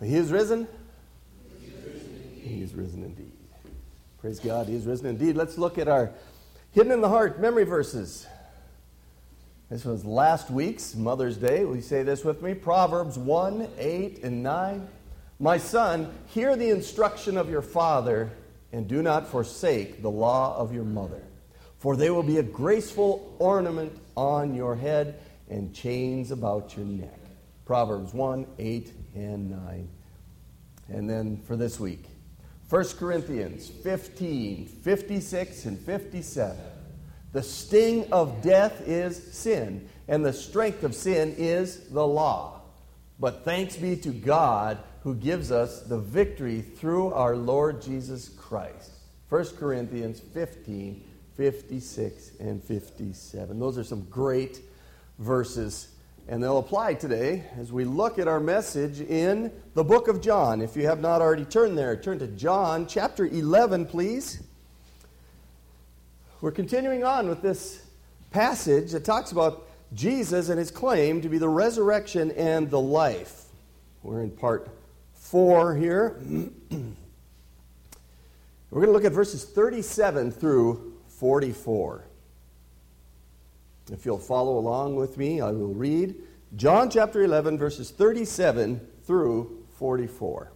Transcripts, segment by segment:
He is risen? He is risen indeed. Praise God, He is risen indeed. Let's look at our Hidden in the Heart memory verses. This was last week's Mother's Day. Will you say this with me? Proverbs 1, 8, and 9. My son, hear the instruction of your father, and do not forsake the law of your mother. For they will be a graceful ornament on your head and chains about your neck. Proverbs 1, 8, and 9. And then for this week, 1 Corinthians 15, 56, and 57. The sting of death is sin, and the strength of sin is the law. But thanks be to God who gives us the victory through our Lord Jesus Christ. 1 Corinthians 15, 56, and 57. Those are some great verses, and they'll apply today as we look at our message in the book of John. If you have not already turned there, turn to John chapter 11, please. We're continuing on with this passage that talks about Jesus and his claim to be the resurrection and the life. We're in part 4 here. We're going to look at verses 37 through 44. If you'll follow along with me, I will read John chapter 11, verses 37 through 44.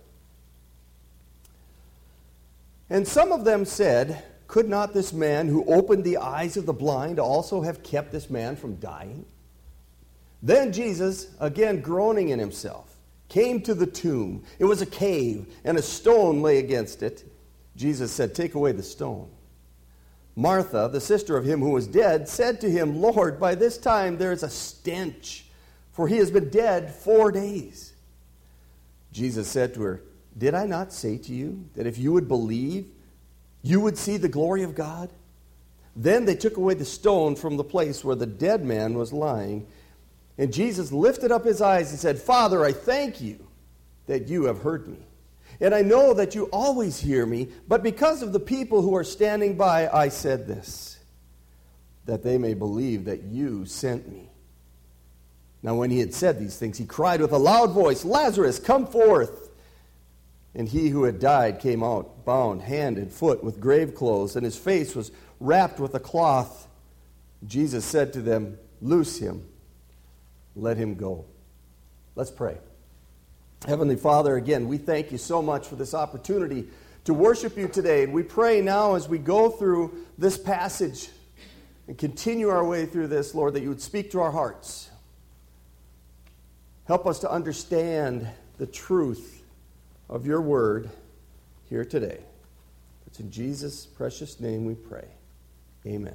And some of them said, could not this man who opened the eyes of the blind also have kept this man from dying? Then Jesus, again groaning in himself, came to the tomb. It was a cave, and a stone lay against it. Jesus said, take away the stone. Martha, the sister of him who was dead, said to him, Lord, by this time there is a stench, for he has been dead 4 days. Jesus said to her, did I not say to you that if you would believe, you would see the glory of God? Then they took away the stone from the place where the dead man was lying. And Jesus lifted up his eyes and said, Father, I thank you that you have heard me. And I know that you always hear me, but because of the people who are standing by, I said this, that they may believe that you sent me. Now when he had said these things, he cried with a loud voice, Lazarus, come forth. And he who had died came out, bound hand and foot with grave clothes, and his face was wrapped with a cloth. Jesus said to them, loose him, let him go. Let's pray. Heavenly Father, again, we thank you so much for this opportunity to worship you today. And we pray now as we go through this passage and continue our way through this, Lord, that you would speak to our hearts. Help us to understand the truth of your word here today. It's in Jesus' precious name we pray. Amen.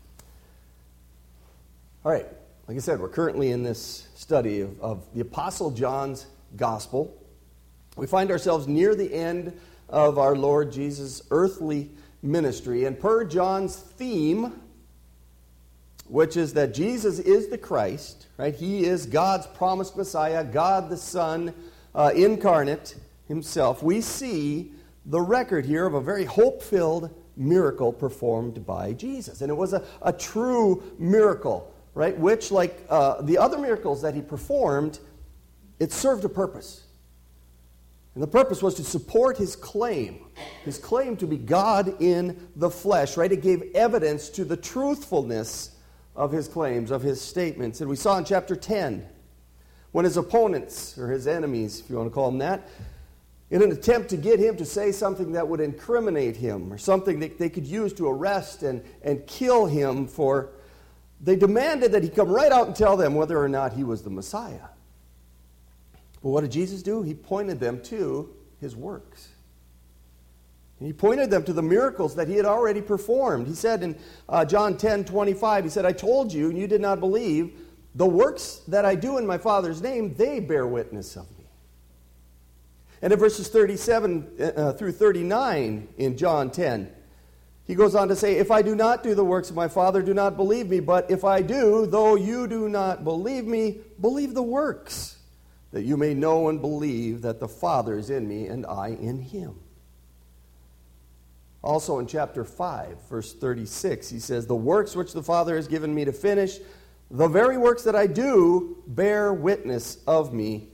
All right, like I said, we're currently in this study of the Apostle John's Gospel. We find ourselves near the end of our Lord Jesus' earthly ministry, and per John's theme, which is that Jesus is the Christ, right? He is God's promised Messiah, God the Son incarnate himself. We see the record here of a very hope-filled miracle performed by Jesus. And it was a true miracle, right? Which, like the other miracles that he performed, it served a purpose. And the purpose was to support his claim to be God in the flesh, right? It gave evidence to the truthfulness of his claims, of his statements. And we saw in chapter 10, when his opponents, or his enemies, if you want to call them that, in an attempt to get him to say something that would incriminate him, or something that they could use to arrest and kill him for, they demanded that he come right out and tell them whether or not he was the Messiah. But what did Jesus do? He pointed them to his works. And he pointed them to the miracles that he had already performed. He said in John 10:25, he said, I told you, and you did not believe, the works that I do in my Father's name, they bear witness of me. And in verses 37 through 39 in John 10, he goes on to say, if I do not do the works of my Father, do not believe me. But if I do, though you do not believe me, believe the works, that you may know and believe that the Father is in me and I in him. Also in chapter 5, verse 36, he says, the works which the Father has given me to finish, the very works that I do bear witness of me,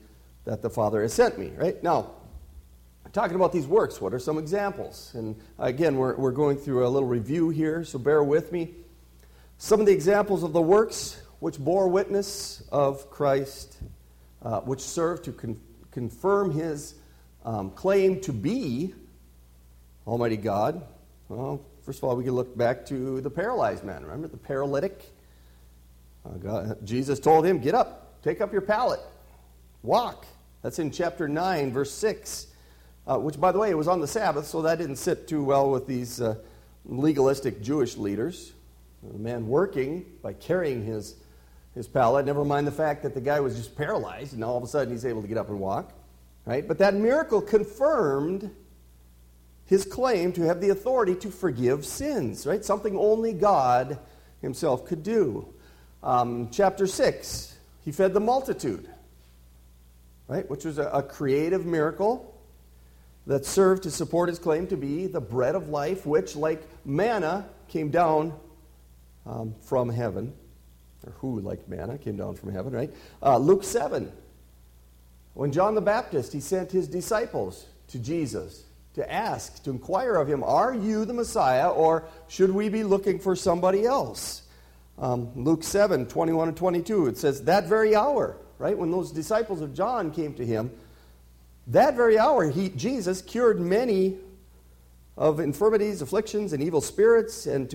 that the Father has sent me, right? Now, talking about these works, what are some examples? And again, we're going through a little review here, so bear with me. Some of the examples of the works which bore witness of Christ, which served to confirm his claim to be Almighty God. Well, first of all, we can look back to the paralyzed man. Remember the paralytic? Jesus told him, get up, take up your pallet, walk. That's in chapter 9, verse 6. Which, by the way, it was on the Sabbath, so that didn't sit too well with these legalistic Jewish leaders. The man working by carrying his pallet, never mind the fact that the guy was just paralyzed, and all of a sudden he's able to get up and walk. Right? But that miracle confirmed his claim to have the authority to forgive sins. Right? Something only God himself could do. Chapter 6, he fed the multitude. Right? Which was a creative miracle that served to support his claim to be the bread of life, which, like manna, came down from heaven. Or who, like manna, came down from heaven, right? Luke 7, when John the Baptist, he sent his disciples to Jesus to ask, to inquire of him, are you the Messiah, or should we be looking for somebody else? Luke 7, 21 and 22, it says, that very hour, right, when those disciples of John came to him, that very hour, Jesus cured many of infirmities, afflictions, and evil spirits, and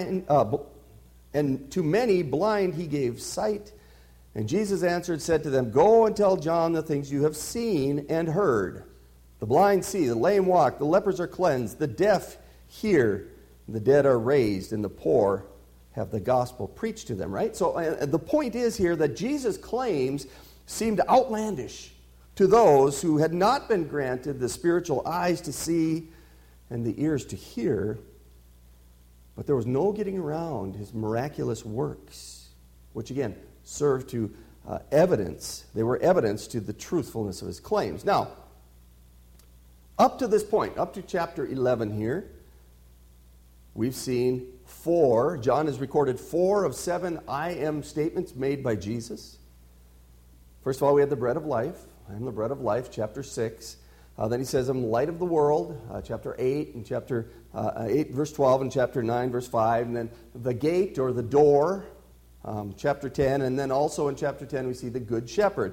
to many blind he gave sight. And Jesus answered, said to them, go and tell John the things you have seen and heard. The blind see, the lame walk, the lepers are cleansed, the deaf hear, the dead are raised, and the poor have the gospel preached to them. Right? So the point is here that Jesus' claims seemed outlandish to those who had not been granted the spiritual eyes to see and the ears to hear, but there was no getting around his miraculous works, which again served to evidence. They were evidence to the truthfulness of his claims. Now, up to this point, up to chapter 11 here, we've seen John has recorded 4 of 7 I am statements made by Jesus. First of all, we had the bread of life. I am the bread of life, chapter 6. Then he says, I'm the light of the world, chapter 8, and chapter 8, verse 12, and chapter 9, verse 5. And then the gate, or the door, chapter 10. And then also in chapter 10, we see the good shepherd.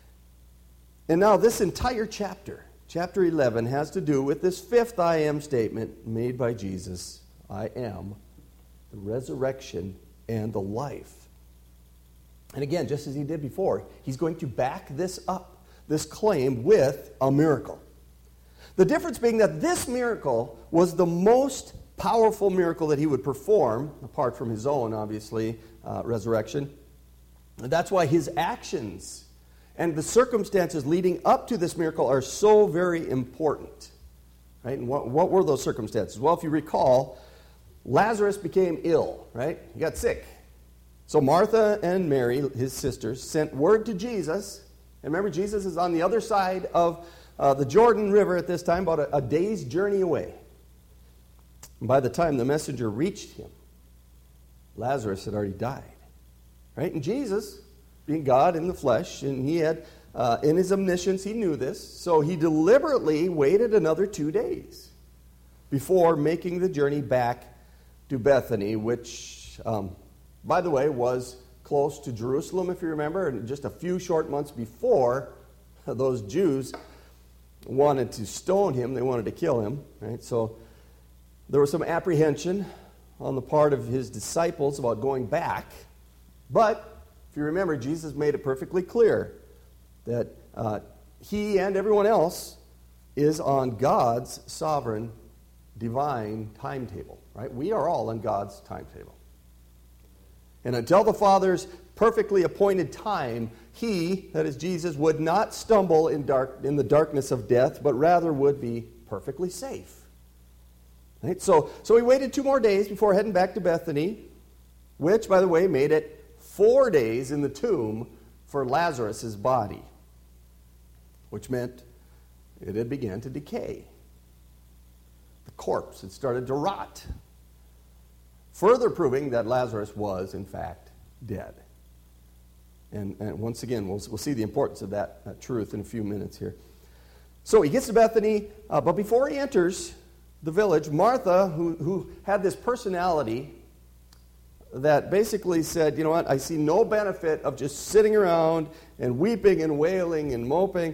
And now this entire chapter, chapter 11, has to do with this 5th I am statement made by Jesus. I am the resurrection and the life. And again, just as he did before, he's going to back this up, this claim, with a miracle. The difference being that this miracle was the most powerful miracle that he would perform, apart from his own, obviously, resurrection. And that's why his actions and the circumstances leading up to this miracle are so very important. Right? And what were those circumstances? Well, if you recall, Lazarus became ill, right? He got sick. So Martha and Mary, his sisters, sent word to Jesus. And remember, Jesus is on the other side of the Jordan River at this time, about a day's journey away. And by the time the messenger reached him, Lazarus had already died. Right? And Jesus, being God in the flesh, and he had, in his omniscience, he knew this, so he deliberately waited another 2 days before making the journey back to Bethany, which, by the way, was close to Jerusalem, if you remember, and just a few short months before, those Jews wanted to stone him, they wanted to kill him, right? So there was some apprehension on the part of his disciples about going back, but if you remember, Jesus made it perfectly clear that he and everyone else is on God's sovereign, divine timetable, right? We are all on God's timetable. And until the Father's perfectly appointed time, he, that is Jesus, would not stumble in the darkness of death, but rather would be perfectly safe. Right? So he waited 2 more days before heading back to Bethany, which, by the way, made it 4 days in the tomb for Lazarus' body, which meant it had begun to decay. The corpse had started to rot, further proving that Lazarus was, in fact, dead. And once again, we'll see the importance of that truth in a few minutes here. So he gets to Bethany, but before he enters the village, Martha, who had this personality that basically said, you know what, I see no benefit of just sitting around and weeping and wailing and moping.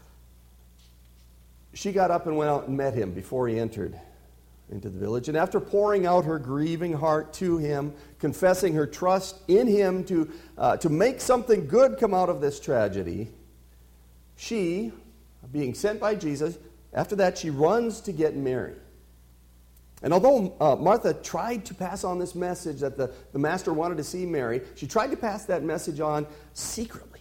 She got up and went out and met him before he entered into the village. And after pouring out her grieving heart to him, confessing her trust in him to make something good come out of this tragedy, she, being sent by Jesus, after that she runs to get Mary. And although Martha tried to pass on this message that the master wanted to see Mary, she tried to pass that message on secretly.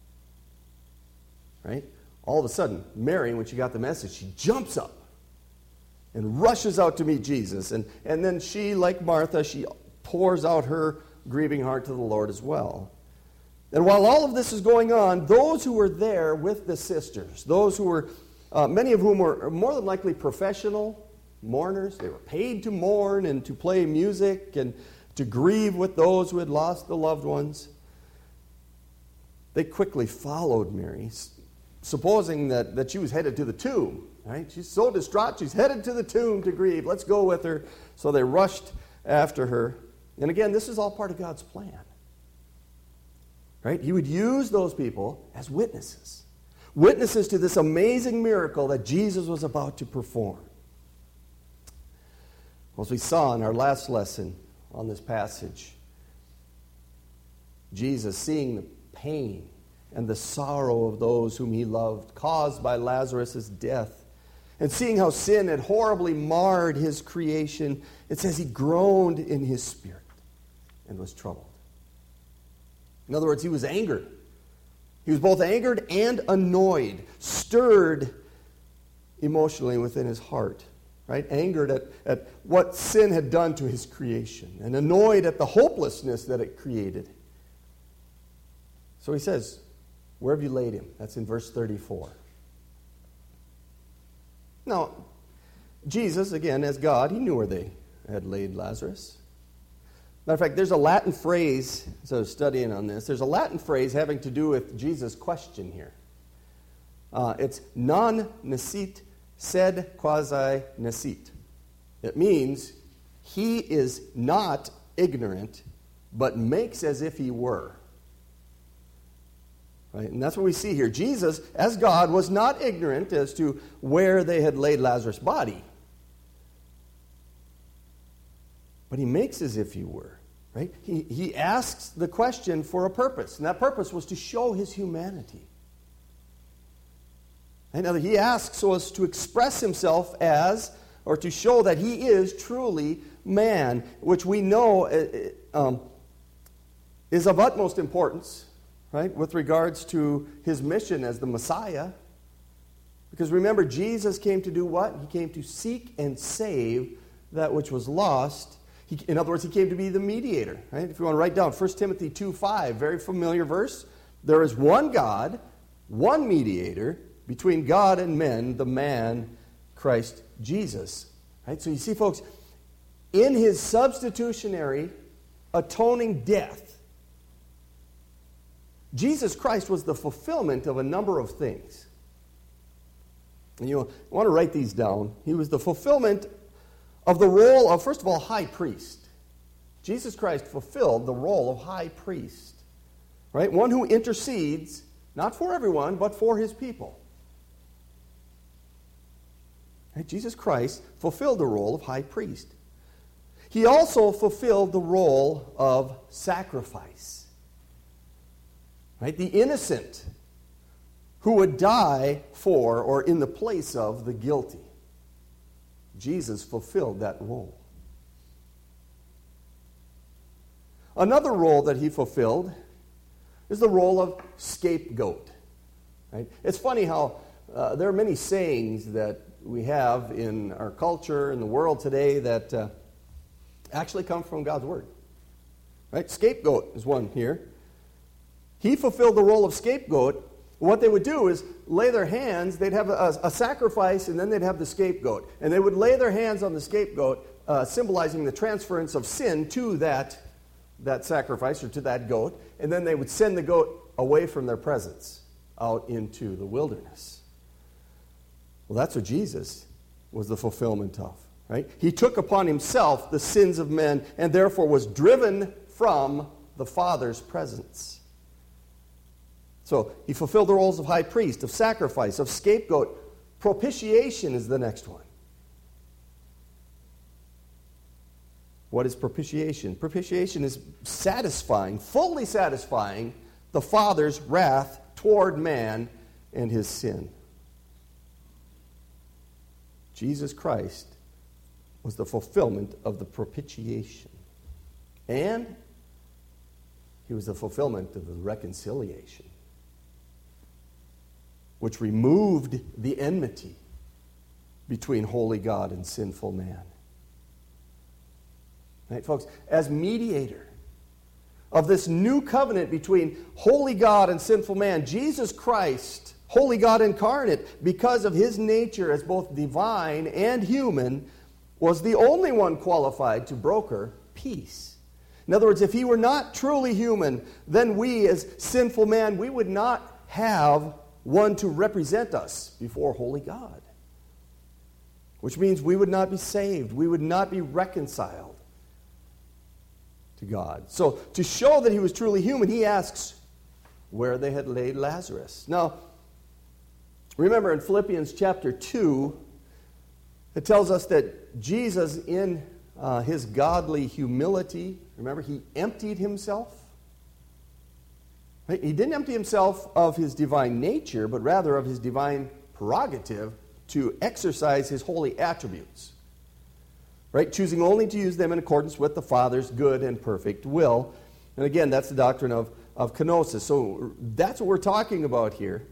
Right? All of a sudden, Mary, when she got the message, she jumps up and rushes out to meet Jesus. And then she, like Martha, she pours out her grieving heart to the Lord as well. And while all of this is going on, those who were there with the sisters, those who were, many of whom were more than likely professional mourners, they were paid to mourn and to play music and to grieve with those who had lost the loved ones, they quickly followed Mary, supposing that she was headed to the tomb. Right? She's so distraught, she's headed to the tomb to grieve. Let's go with her. So they rushed after her. And again, this is all part of God's plan. Right? He would use those people as witnesses. Witnesses to this amazing miracle that Jesus was about to perform. As we saw in our last lesson on this passage, Jesus, seeing the pain and the sorrow of those whom he loved, caused by Lazarus' death, and seeing how sin had horribly marred his creation, it says he groaned in his spirit and was troubled. In other words, he was angered. He was both angered and annoyed, stirred emotionally within his heart. Right? Angered at what sin had done to his creation, and annoyed at the hopelessness that it created. So he says, where have you laid him? That's in verse 34. Now, Jesus, again, as God, he knew where they had laid Lazarus. Matter of fact, there's a Latin phrase, as I was studying on this, there's a Latin phrase having to do with Jesus' question here. It's non nescit sed quasi nescit. It means he is not ignorant, but makes as if he were. Right? And that's what we see here. Jesus, as God, was not ignorant as to where they had laid Lazarus' body. But he makes as if he were. Right? He asks the question for a purpose, and that purpose was to show his humanity. And now he asks so as to express himself as, or to show that he is truly man, which we know is of utmost importance, right, with regards to his mission as the Messiah. Because remember, Jesus came to do what? He came to seek and save that which was lost. In other words, he came to be the mediator. Right? If you want to write down 1 Timothy 2:5, very familiar verse. There is one God, one mediator, between God and men, the man, Christ Jesus. Right? So you see, folks, in his substitutionary, atoning death, Jesus Christ was the fulfillment of a number of things. And you want to write these down. He was the fulfillment of the role of, first of all, high priest. Jesus Christ fulfilled the role of high priest. Right? One who intercedes, not for everyone, but for his people. Right? Jesus Christ fulfilled the role of high priest. He also fulfilled the role of sacrifice. Right? The innocent who would die for or in the place of the guilty. Jesus fulfilled that role. Another role that he fulfilled is the role of scapegoat. Right? It's funny how there are many sayings that we have in our culture, in the world today, that actually come from God's Word. Right? Scapegoat is one here. He fulfilled the role of scapegoat. What they would do is lay their hands, they'd have a sacrifice, and then they'd have the scapegoat. And they would lay their hands on the scapegoat, symbolizing the transference of sin to that sacrifice or to that goat. And then they would send the goat away from their presence out into the wilderness. Well, that's what Jesus was the fulfillment of, right? He took upon himself the sins of men and therefore was driven from the Father's presence. So he fulfilled the roles of high priest, of sacrifice, of scapegoat. Propitiation is the next one. What is propitiation? Propitiation is satisfying, fully satisfying the Father's wrath toward man and his sin. Jesus Christ was the fulfillment of the propitiation. And he was the fulfillment of the reconciliation, which removed the enmity between holy God and sinful man. Right, folks? As mediator of this new covenant between holy God and sinful man, Jesus Christ, holy God incarnate, because of his nature as both divine and human, was the only one qualified to broker peace. In other words, if he were not truly human, then we as sinful man, we would not have one to represent us before holy God. Which means we would not be saved. We would not be reconciled to God. So to show that he was truly human, he asks where they had laid Lazarus. Now, remember in Philippians chapter 2, it tells us that Jesus in his godly humility, remember, he emptied himself. Right? He didn't empty himself of his divine nature, but rather of his divine prerogative to exercise his holy attributes. Right? Choosing only to use them in accordance with the Father's good and perfect will. And again, that's the doctrine of kenosis. So that's what we're talking about here,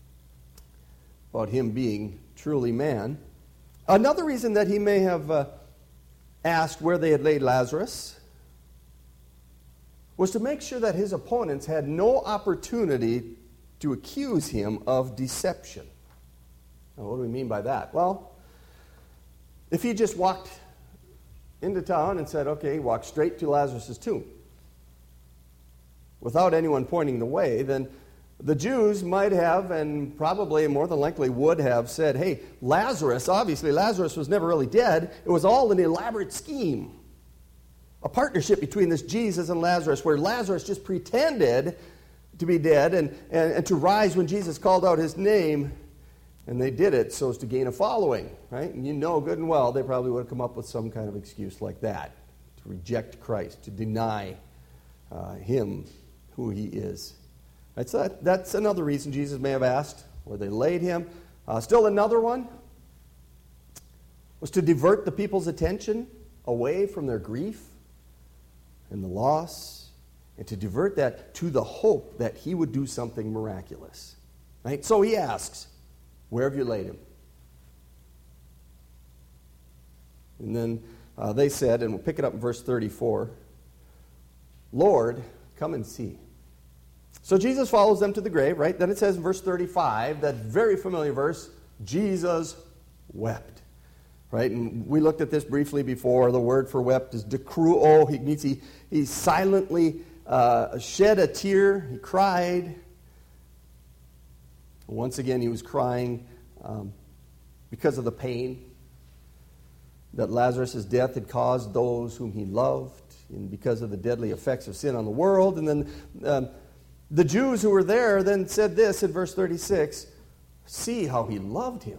about him being truly man. Another reason that he may have asked where they had laid Lazarus was to make sure that his opponents had no opportunity to accuse him of deception. Now, what do we mean by that? Well, if he just walked into town and said, okay, walk straight to Lazarus' tomb, without anyone pointing the way, then the Jews might have, and probably more than likely would have, said, hey, obviously Lazarus was never really dead. It was all an elaborate scheme. A partnership between this Jesus and Lazarus, where Lazarus just pretended to be dead and to rise when Jesus called out his name. And they did it so as to gain a following, right? And you know good and well they probably would have come up with some kind of excuse like that, to reject Christ, to deny him who he is. Right, so that's another reason Jesus may have asked where they laid him. Still another one was to divert the people's attention away from their grief and the loss, and to divert that to the hope that he would do something miraculous. Right? So he asks, where have you laid him? And then they said, and we'll pick it up in verse 34, Lord, come and see. So Jesus follows them to the grave, right? Then it says in verse 35, that very familiar verse, Jesus wept. Right? And we looked at this briefly before. The word for wept is dekruo. He means he silently shed a tear. He cried. Once again, he was crying because of the pain that Lazarus' death had caused those whom he loved, and because of the deadly effects of sin on the world. And then the Jews who were there then said this in verse 36, see how he loved him.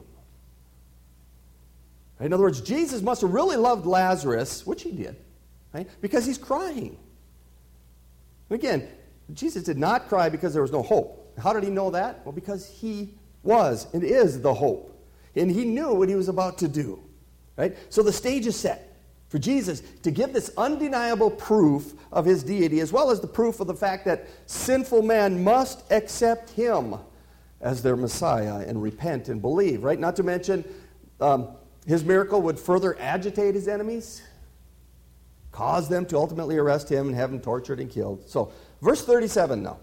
In other words, Jesus must have really loved Lazarus, which he did, right? Because he's crying. Again, Jesus did not cry because there was no hope. How did he know that? Well, because he was and is the hope. And he knew what he was about to do. Right? So the stage is set for Jesus to give this undeniable proof of his deity, as well as the proof of the fact that sinful man must accept him as their Messiah and repent and believe. Right? Not to mention, his miracle would further agitate his enemies, cause them to ultimately arrest him and have him tortured and killed. So, verse 37 now.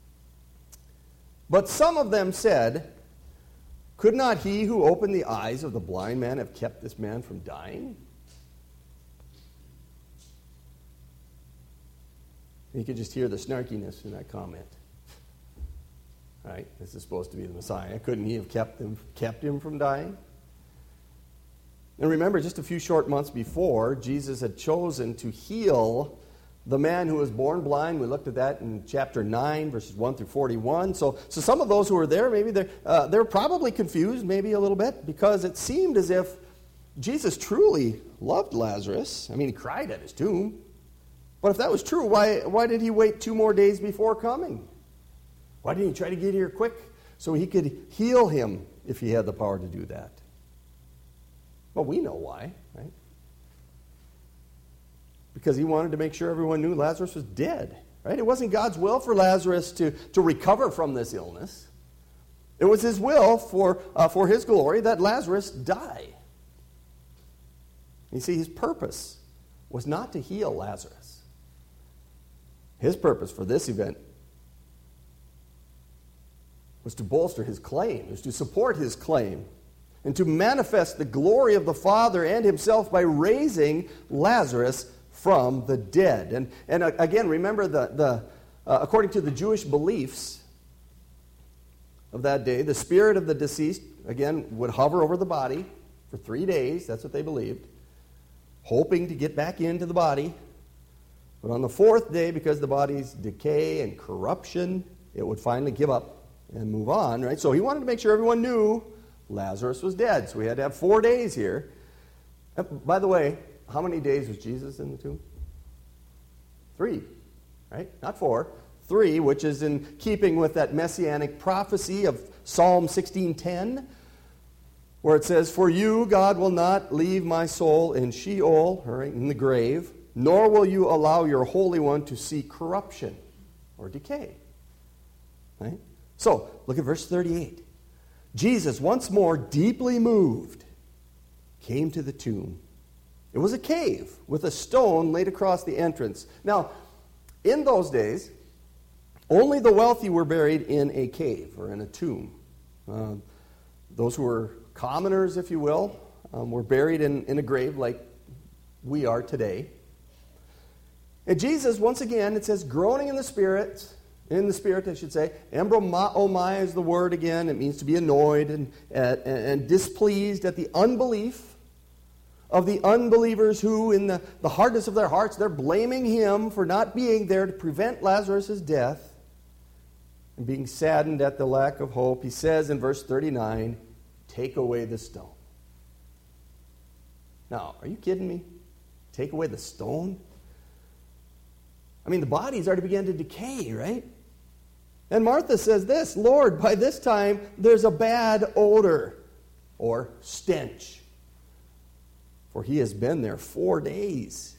But some of them said, could not he who opened the eyes of the blind man have kept this man from dying? You could just hear the snarkiness in that comment. right? This is supposed to be the Messiah. Couldn't he have kept him from dying? And remember, just a few short months before, Jesus had chosen to heal the man who was born blind. We looked at that in chapter 9, verses 1 through 41. So some of those who were there, maybe they're probably confused, maybe a little bit, because it seemed as if Jesus truly loved Lazarus. I mean, he cried at his tomb. But if that was true, why did he wait 2 more days before coming? Why didn't he try to get here quick so he could heal him if he had the power to do that? Well, we know why, right? Because he wanted to make sure everyone knew Lazarus was dead, right? It wasn't God's will for Lazarus to recover from this illness. It was his will for his glory that Lazarus die. You see, his purpose was not to heal Lazarus. His purpose for this event was to bolster his claim, was to support his claim, and to manifest the glory of the Father and himself by raising Lazarus from the dead. And again, remember, according to the Jewish beliefs of that day, the spirit of the deceased, again, would hover over the body for 3 days. That's what they believed, hoping to get back into the body. But on the 4th day, because the body's decay and corruption, it would finally give up and move on, right? So he wanted to make sure everyone knew Lazarus was dead. So we had to have 4 days here. By the way, how many days was Jesus in the tomb? 3, right? Not 4. 3, which is in keeping with that messianic prophecy of Psalm 16:10, where it says, "For you, God, will not leave my soul in Sheol," or in the grave, "nor will you allow your Holy One to see corruption," or decay. Right? So, look at verse 38. Jesus, once more deeply moved, came to the tomb. It was a cave with a stone laid across the entrance. Now, in those days, only the wealthy were buried in a cave or in a tomb. Those who were commoners, if you will, were buried in a grave like we are today. And Jesus, once again, it says, groaning in the spirit, I should say, embromai is the word again. It means to be annoyed and displeased at the unbelief of the unbelievers who, in the hardness of their hearts, they're blaming him for not being there to prevent Lazarus' death and being saddened at the lack of hope. He says in verse 39, "Take away the stone." Now, are you kidding me? Take away the stone? I mean, the body's already began to decay, right? And Martha says this, "Lord, by this time there's a bad odor," or stench, "for he has been there 4 days."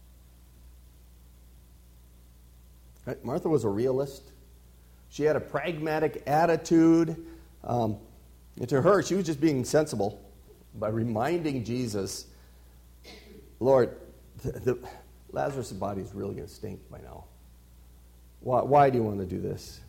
Right? Martha was a realist. She had a pragmatic attitude. And to her, she was just being sensible by reminding Jesus, "Lord, Lazarus' body is really going to stink by now. Why do you want to do this?"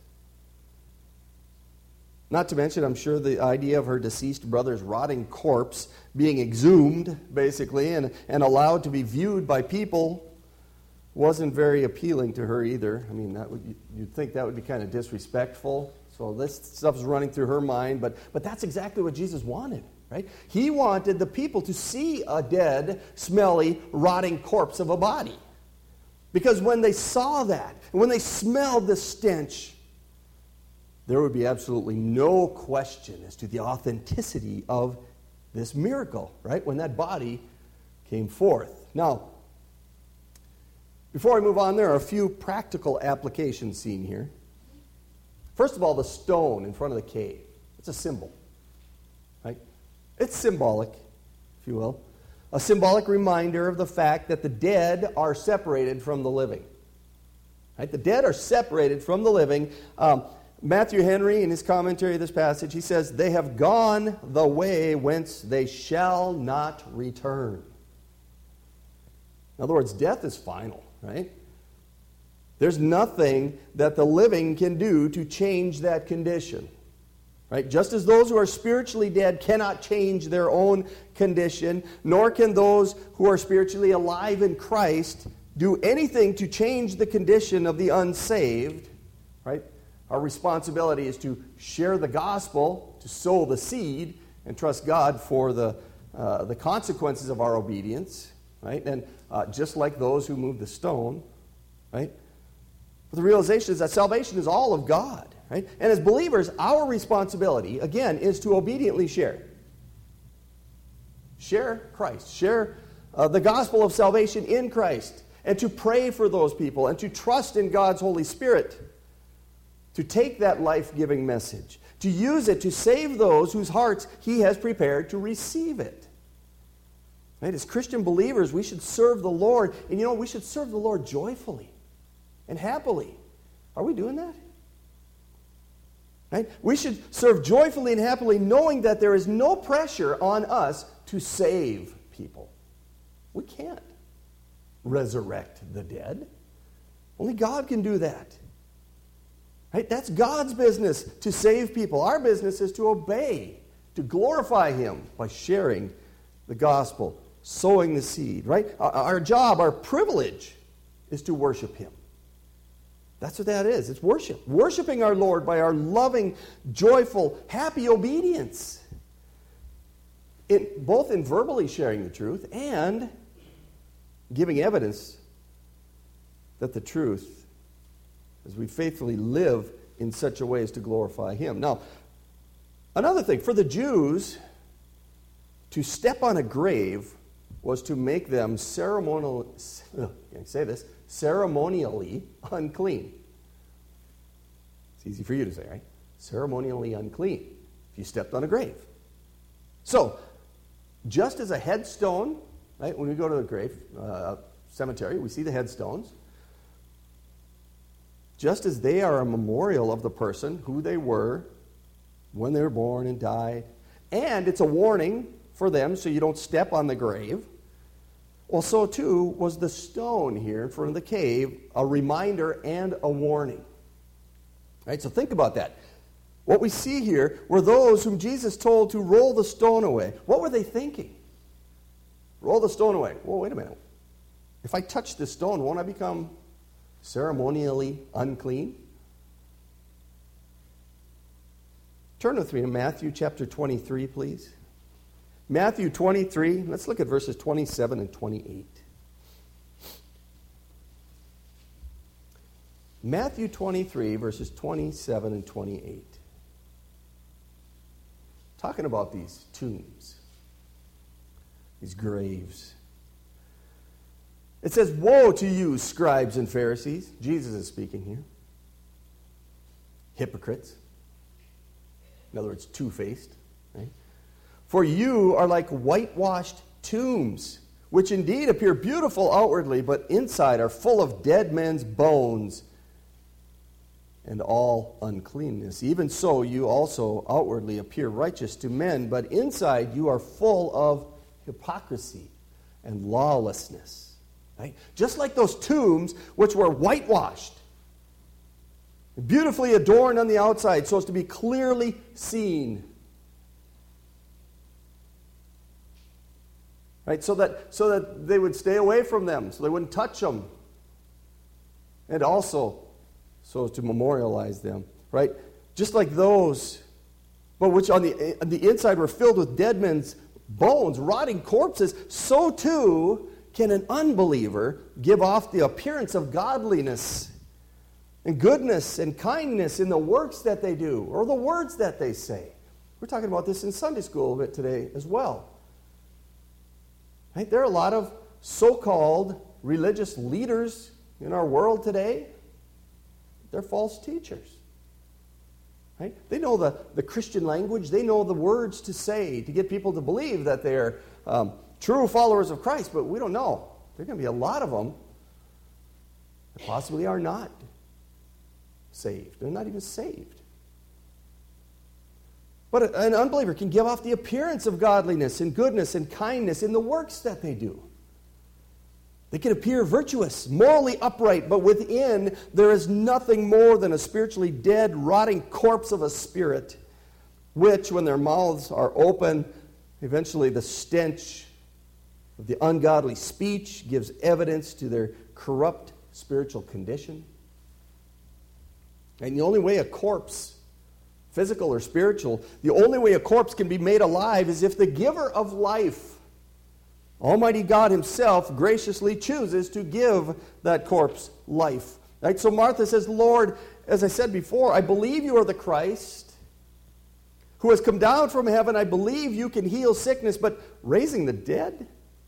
Not to mention, I'm sure the idea of her deceased brother's rotting corpse being exhumed, basically, and allowed to be viewed by people wasn't very appealing to her either. I mean, you'd think that would be kind of disrespectful. So this stuff's running through her mind, but that's exactly what Jesus wanted, right? He wanted the people to see a dead, smelly, rotting corpse of a body. Because when they saw that, when they smelled the stench, there would be absolutely no question as to the authenticity of this miracle, right? When that body came forth. Now, before I move on, there are a few practical applications seen here. First of all, the stone in front of the cave. It's a symbol, right? It's symbolic, if you will. A symbolic reminder of the fact that the dead are separated from the living. Right? The dead are separated from the living. Matthew Henry, in his commentary of this passage, he says, "They have gone the way whence they shall not return." In other words, death is final, right? There's nothing that the living can do to change that condition. Right? Just as those who are spiritually dead cannot change their own condition, nor can those who are spiritually alive in Christ do anything to change the condition of the unsaved. Right? Our responsibility is to share the gospel, to sow the seed, and trust God for the consequences of our obedience, right? And just like those who moved the stone, right? But the realization is that salvation is all of God, right? And as believers, our responsibility, again, is to obediently share. Share Christ. Share the gospel of salvation in Christ. And to pray for those people. And to trust in God's Holy Spirit. To take that life-giving message. To use it to save those whose hearts He has prepared to receive it. Right? As Christian believers, we should serve the Lord. And you know, we should serve the Lord joyfully and happily. Are we doing that? Right? We should serve joyfully and happily, knowing that there is no pressure on us to save people. We can't resurrect the dead. Only God can do that. Right? That's God's business, to save people. Our business is to obey, to glorify Him by sharing the gospel, sowing the seed. Right? Our job, our privilege, is to worship Him. That's what that is. It's worship. Worshiping our Lord by our loving, joyful, happy obedience. Both in verbally sharing the truth and giving evidence that the truth, as we faithfully live in such a way as to glorify Him. Now, another thing, for the Jews, to step on a grave was to make them ceremonially unclean. It's easy for you to say, right? Ceremonially unclean if you stepped on a grave. So, just as a headstone, right, when we go to the grave cemetery, we see the headstones. Just as they are a memorial of the person, who they were, when they were born and died, and it's a warning for them so you don't step on the grave. Well, so too was the stone here in front of the cave, a reminder and a warning. Right, so think about that. What we see here were those whom Jesus told to roll the stone away. What were they thinking? Roll the stone away. Well, wait a minute. If I touch this stone, won't I become ceremonially unclean? Turn with me to Matthew chapter 23, please. Matthew 23, let's look at verses 27 and 28. Matthew 23, verses 27 and 28. Talking about these tombs, these graves. It says, "Woe to you, scribes and Pharisees." Jesus is speaking here. Hypocrites. In other words, two-faced. Right? "For you are like whitewashed tombs, which indeed appear beautiful outwardly, but inside are full of dead men's bones and all uncleanness. Even so, you also outwardly appear righteous to men, but inside you are full of hypocrisy and lawlessness." Right? Just like those tombs which were whitewashed, beautifully adorned on the outside so as to be clearly seen. Right? So that they would stay away from them, so they wouldn't touch them. And also so as to memorialize them, right? Just like those, but which on the inside were filled with dead men's bones, rotting corpses, so too can an unbeliever give off the appearance of godliness and goodness and kindness in the works that they do or the words that they say. We're talking about this in Sunday school a bit today as well. Right? There are a lot of so-called religious leaders in our world today. They're false teachers. Right? They know the Christian language. They know the words to say to get people to believe that they're true followers of Christ, but we don't know. There are going to be a lot of them that possibly are not saved. They're not even saved. But an unbeliever can give off the appearance of godliness and goodness and kindness in the works that they do. They can appear virtuous, morally upright, but within there is nothing more than a spiritually dead, rotting corpse of a spirit, which, when their mouths are open, eventually the stench of the ungodly speech gives evidence to their corrupt spiritual condition. And the only way a corpse, physical or spiritual, the only way a corpse can be made alive is if the giver of life, Almighty God himself, graciously chooses to give that corpse life. Right? So Martha says, Lord, as I said before, I believe you are the Christ who has come down from heaven. I believe you can heal sickness, but raising the dead?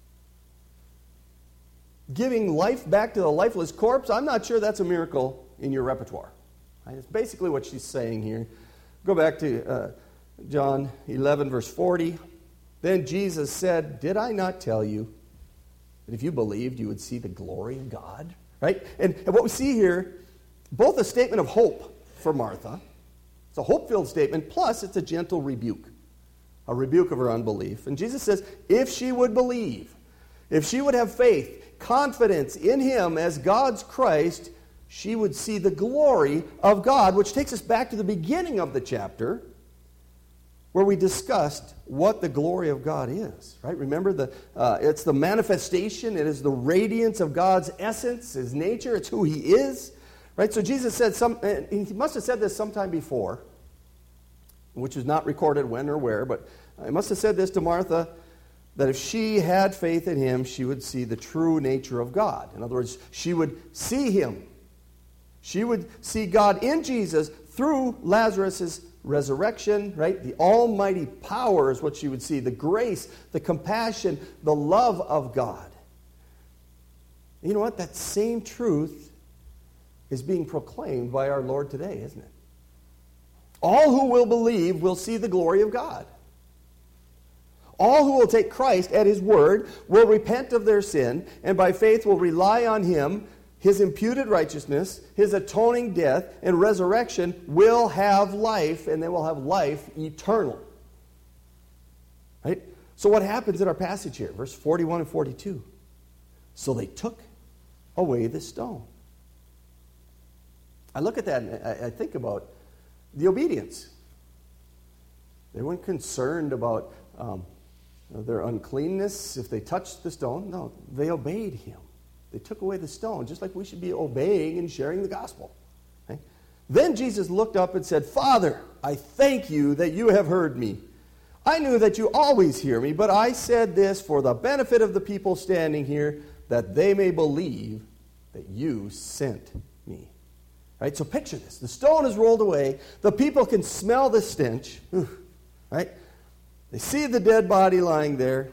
Giving life back to the lifeless corpse? I'm not sure that's a miracle in your repertoire. Right? It's basically what she's saying here. Go back to John 11, verse 40. Then Jesus said, did I not tell you that if you believed, you would see the glory of God? Right? And what we see here, both a statement of hope for Martha. It's a hope-filled statement, plus it's a gentle rebuke. A rebuke of her unbelief. And Jesus says, if she would believe, if she would have faith, confidence in him as God's Christ, she would see the glory of God, which takes us back to the beginning of the chapter, where we discussed what the glory of God is. Right? Remember, it's the manifestation. It is the radiance of God's essence, his nature. It's who he is. Right? So Jesus said, he must have said this sometime before, which is not recorded when or where, but he must have said this to Martha, that if she had faith in him, she would see the true nature of God. In other words, she would see him. She would see God in Jesus through Lazarus' resurrection, right? The almighty power is what she would see. The grace, the compassion, the love of God. You know what? That same truth is being proclaimed by our Lord today, isn't it? All who will believe will see the glory of God. All who will take Christ at his word will repent of their sin, and by faith will rely on him, his imputed righteousness, his atoning death, and resurrection will have life, and they will have life eternal. Right? So what happens in our passage here? Verse 41 and 42. So they took away the stone. I look at that and I think about the obedience. They weren't concerned about their uncleanness if they touched the stone. No, they obeyed him. They took away the stone, just like we should be obeying and sharing the gospel. Okay? Then Jesus looked up and said, Father, I thank you that you have heard me. I knew that you always hear me, but I said this for the benefit of the people standing here, that they may believe that you sent me. Right? So picture this. The stone is rolled away. The people can smell the stench. Right? They see the dead body lying there.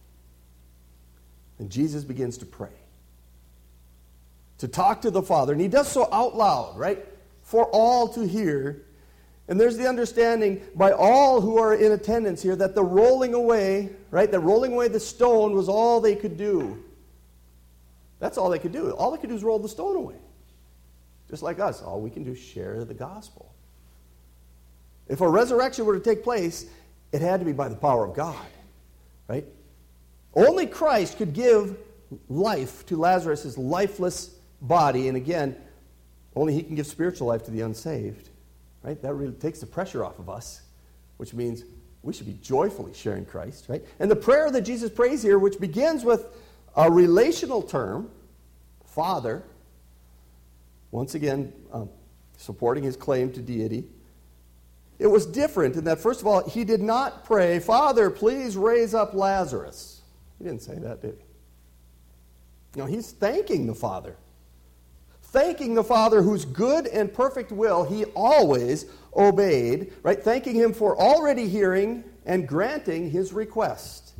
And Jesus begins to pray, to talk to the Father. And he does so out loud, right? For all to hear. And there's the understanding by all who are in attendance here that the rolling away, right? The rolling away the stone was all they could do. That's all they could do. All they could do is roll the stone away. Just like us, all we can do is share the gospel. If a resurrection were to take place, it had to be by the power of God, right? Only Christ could give life to Lazarus' lifeless body, and again, only he can give spiritual life to the unsaved, right? That really takes the pressure off of us, which means we should be joyfully sharing Christ, right? And the prayer that Jesus prays here, which begins with a relational term, Father, once again, supporting his claim to deity. It was different in that, first of all, he did not pray, Father, please raise up Lazarus. He didn't say that, did he? No, he's thanking the Father. Thanking the Father whose good and perfect will he always obeyed, right? Thanking him for already hearing and granting his request.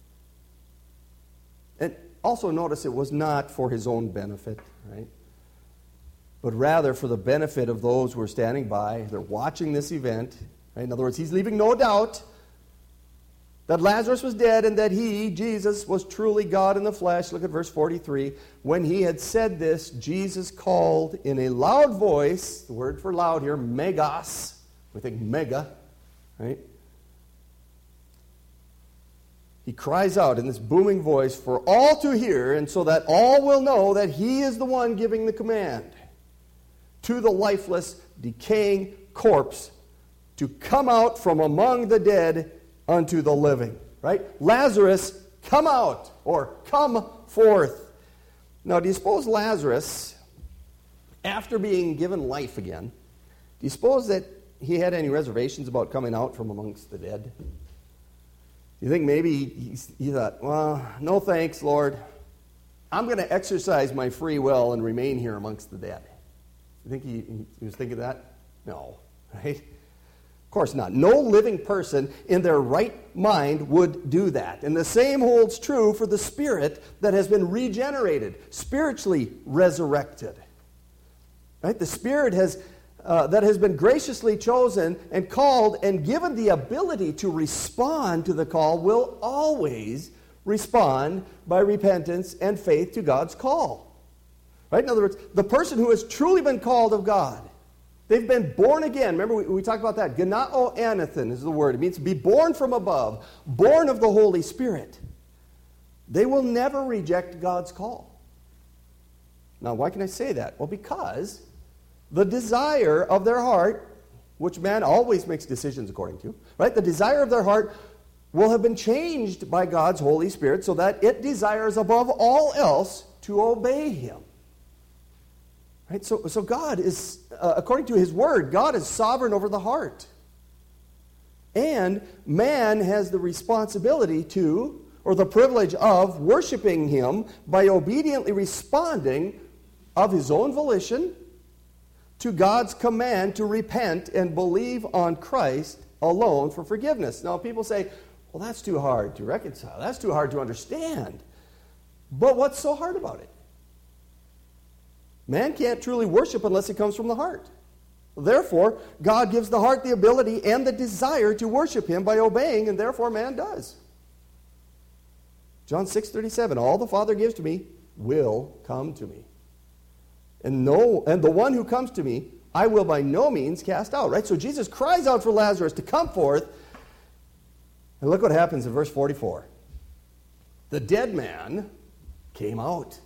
And also notice it was not for his own benefit, right? But rather for the benefit of those who are standing by. They're watching this event. Right? In other words, he's leaving no doubt that Lazarus was dead and that he, Jesus, was truly God in the flesh. Look at verse 43. When he had said this, Jesus called in a loud voice, the word for loud here, megas. We think mega, right? He cries out in this booming voice for all to hear, and so that all will know that he is the one giving the command to the lifeless, decaying corpse to come out from among the dead unto the living. Right? Lazarus, come out, or come forth. Now, do you suppose Lazarus, after being given life again, you suppose that he had any reservations about coming out from amongst the dead? You think maybe he thought, well, no thanks, Lord. I'm going to exercise my free will and remain here amongst the dead. You think he was thinking that? No, right? Of course not. No living person in their right mind would do that. And the same holds true for the spirit that has been regenerated, spiritually resurrected. Right? The spirit that has been graciously chosen and called and given the ability to respond to the call will always respond by repentance and faith to God's call. Right? In other words, the person who has truly been called of God, they've been born again. Remember, we talked about that. Genao anathen is the word. It means to be born from above, born of the Holy Spirit. They will never reject God's call. Now, why can I say that? Well, because the desire of their heart, which man always makes decisions according to, right? The desire of their heart will have been changed by God's Holy Spirit so that it desires above all else to obey Him. Right? So God is, according to His Word, God is sovereign over the heart. And man has the responsibility to, or the privilege of, worshiping Him by obediently responding of his own volition to God's command to repent and believe on Christ alone for forgiveness. Now, people say, well, that's too hard to reconcile. That's too hard to understand. But what's so hard about it? Man can't truly worship unless it comes from the heart. Therefore, God gives the heart the ability and the desire to worship Him by obeying, and therefore man does. John 6:37, all the Father gives to me will come to me. And the one who comes to me, I will by no means cast out. Right? So Jesus cries out for Lazarus to come forth. And look what happens in verse 44. The dead man came out.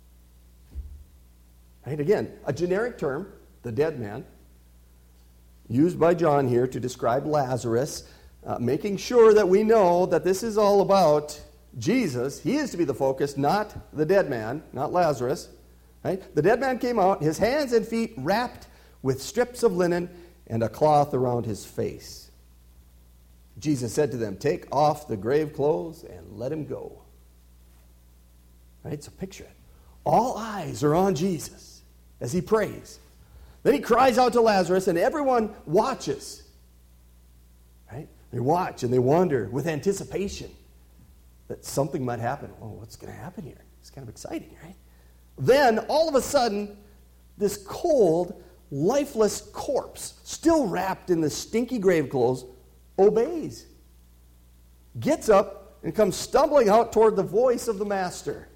Right? Again, a generic term, the dead man, used by John here to describe Lazarus, making sure that we know that this is all about Jesus. He is to be the focus, not the dead man, not Lazarus. Right? The dead man came out, his hands and feet wrapped with strips of linen and a cloth around his face. Jesus said to them, take off the grave clothes and let him go. Right? So picture it. All eyes are on Jesus as he prays. Then he cries out to Lazarus, and everyone watches. Right? They watch and they wonder with anticipation that something might happen. Oh, what's going to happen here? It's kind of exciting, right? Then, all of a sudden, this cold, lifeless corpse, still wrapped in the stinky grave clothes, obeys. Gets up and comes stumbling out toward the voice of the Master.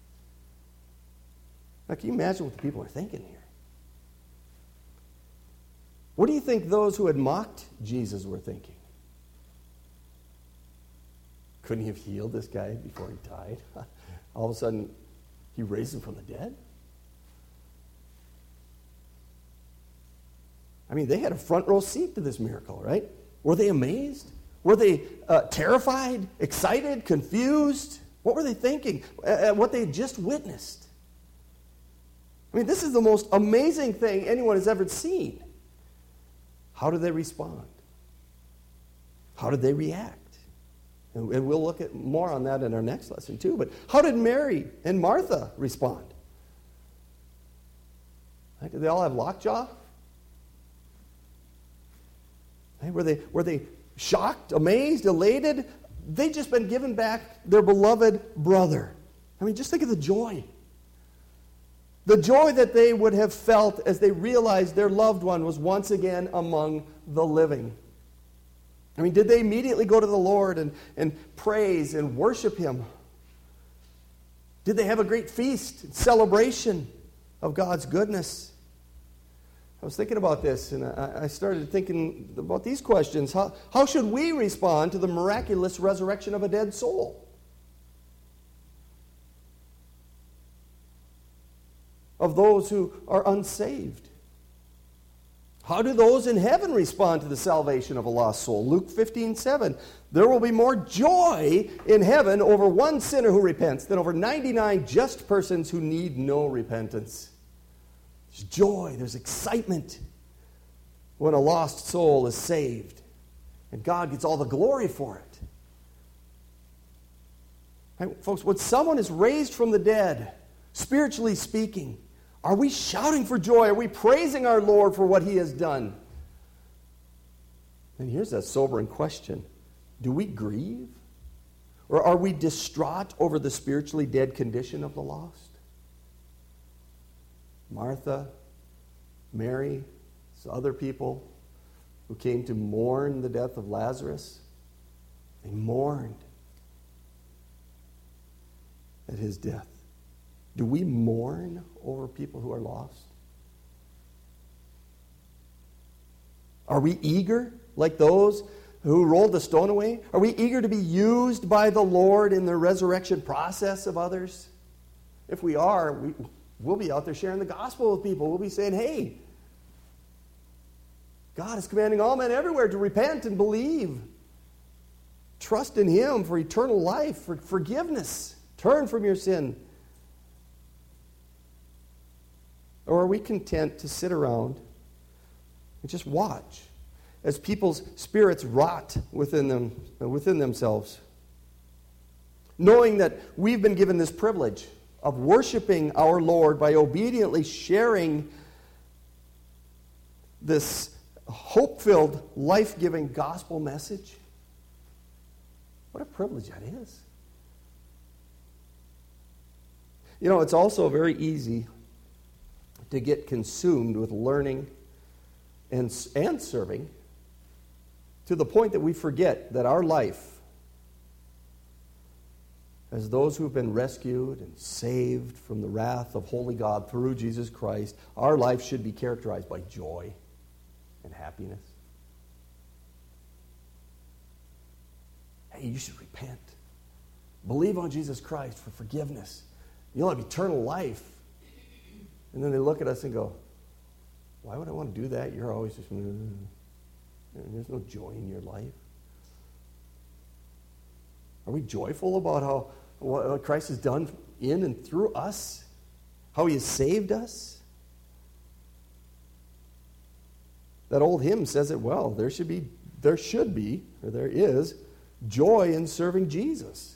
Now, can you imagine what the people are thinking here? What do you think those who had mocked Jesus were thinking? Couldn't he have healed this guy before he died? All of a sudden, he raised him from the dead? I mean, they had a front row seat to this miracle, right? Were they amazed? Were they terrified, excited, confused? What were they thinking at what they had just witnessed? I mean, this is the most amazing thing anyone has ever seen. How did they respond? How did they react? And we'll look at more on that in our next lesson too. But how did Mary and Martha respond? Right? Did they all have lockjaw? Right? Were they shocked, amazed, elated? They'd just been given back their beloved brother. I mean, just think of the joy. The joy that they would have felt as they realized their loved one was once again among the living. I mean, did they immediately go to the Lord and praise and worship Him? Did they have a great feast, celebration of God's goodness? I was thinking about this, and I started thinking about these questions. How should we respond to the miraculous resurrection of a dead soul? Of those who are unsaved? How do those in heaven respond to the salvation of a lost soul? Luke 15:7. There will be more joy in heaven over one sinner who repents than over 99 just persons who need no repentance. There's joy, there's excitement. when a lost soul is saved. And God gets all the glory for it. Right, folks, when someone is raised from the dead, spiritually speaking, are we shouting for joy? Are we praising our Lord for what He has done? And here's a sobering question. Do we grieve? Or are we distraught over the spiritually dead condition of the lost? Martha, Mary, other people who came to mourn the death of Lazarus, they mourned at his death. Do we mourn over people who are lost? Are we eager, like those who rolled the stone away? Are we eager to be used by the Lord in the resurrection process of others? If we are, we'll be out there sharing the gospel with people. We'll be saying, hey, God is commanding all men everywhere to repent and believe. Trust in Him for eternal life, for forgiveness. Turn from your sin. Or are we content to sit around and just watch as people's spirits rot within themselves, knowing that we've been given this privilege of worshiping our Lord by obediently sharing this hope-filled, life-giving gospel message? What a privilege that is. You know, it's also very easy to get consumed with learning and serving to the point that we forget that our life, as those who have been rescued and saved from the wrath of holy God through Jesus Christ, our life should be characterized by joy and happiness. Hey, you should repent. Believe on Jesus Christ for forgiveness. You'll have eternal life. And then they look at us and go, why would I want to do that? You're always just, there's no joy in your life. Are we joyful about what Christ has done in and through us? How He has saved us? That old hymn says it well. There is joy in serving Jesus.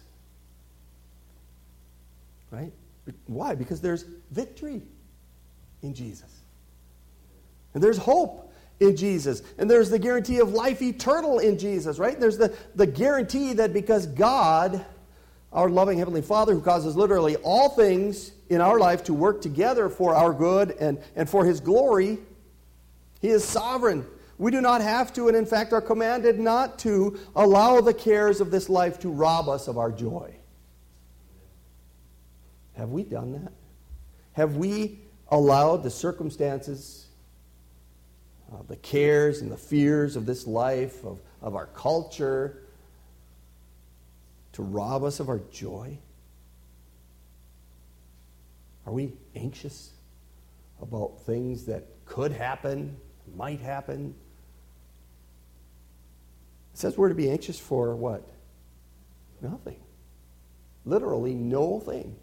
Right? Why? Because there's victory in Jesus. And there's hope in Jesus. And there's the guarantee of life eternal in Jesus, right? There's the guarantee that because God, our loving Heavenly Father, who causes literally all things in our life to work together for our good and for His glory, He is sovereign. We do not have to, and in fact are commanded not to, allow the cares of this life to rob us of our joy. Have we done that? Have we allowed the circumstances, the cares and the fears of this life, of our culture, to rob us of our joy? Are we anxious about things that could happen, might happen? It says we're to be anxious for what? Nothing. Literally no thing.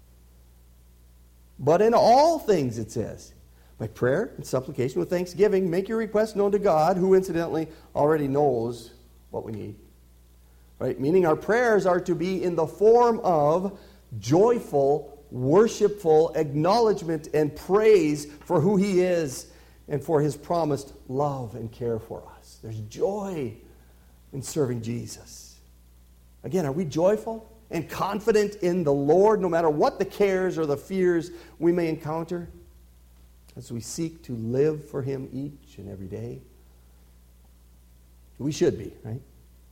But in all things, it says, by prayer and supplication with thanksgiving, make your requests known to God, who incidentally already knows what we need. Right? Meaning our prayers are to be in the form of joyful, worshipful acknowledgement and praise for who He is and for His promised love and care for us. There's joy in serving Jesus. Again, are we joyful and confident in the Lord, no matter what the cares or the fears we may encounter, as we seek to live for Him each and every day? We should be, right?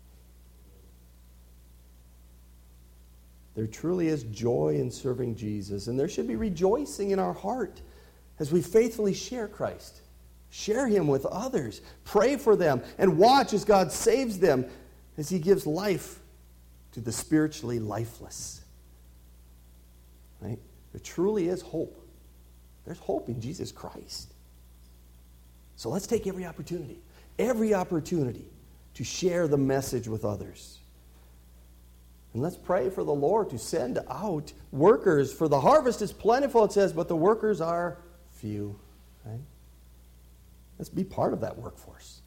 There truly is joy in serving Jesus, and there should be rejoicing in our heart as we faithfully share Christ. Share Him with others. Pray for them, and watch as God saves them, as He gives life to the spiritually lifeless. Right? There truly is hope. There's hope in Jesus Christ. So let's take every opportunity to share the message with others. And let's pray for the Lord to send out workers, for the harvest is plentiful, it says, but the workers are few. Right? Let's be part of that workforce.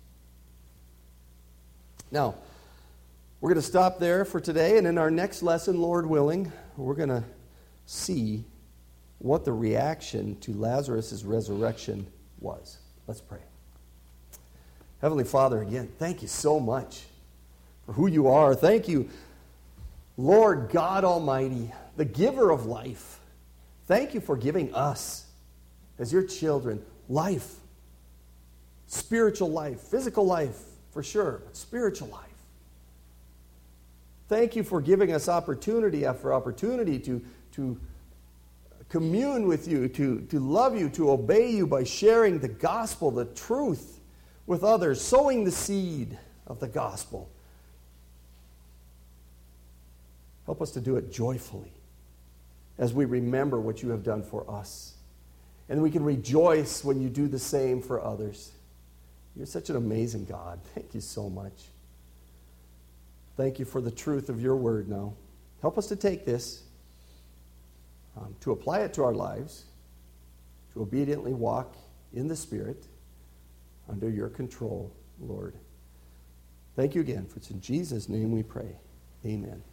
Now, we're going to stop there for today, and in our next lesson, Lord willing, we're going to see what the reaction to Lazarus' resurrection was. Let's pray. Heavenly Father, again, thank you so much for who you are. Thank you, Lord God Almighty, the giver of life. Thank you for giving us, as your children, life. Spiritual life, physical life, for sure, but spiritual life. Thank you for giving us opportunity after opportunity to commune with you, to love you, to obey you by sharing the gospel, the truth with others, sowing the seed of the gospel. Help us to do it joyfully as we remember what you have done for us. And we can rejoice when you do the same for others. You're such an amazing God. Thank you so much. Thank you for the truth of your word now. Help us to take this, to apply it to our lives, to obediently walk in the Spirit under your control, Lord. Thank you again, for it's in Jesus' name we pray. Amen.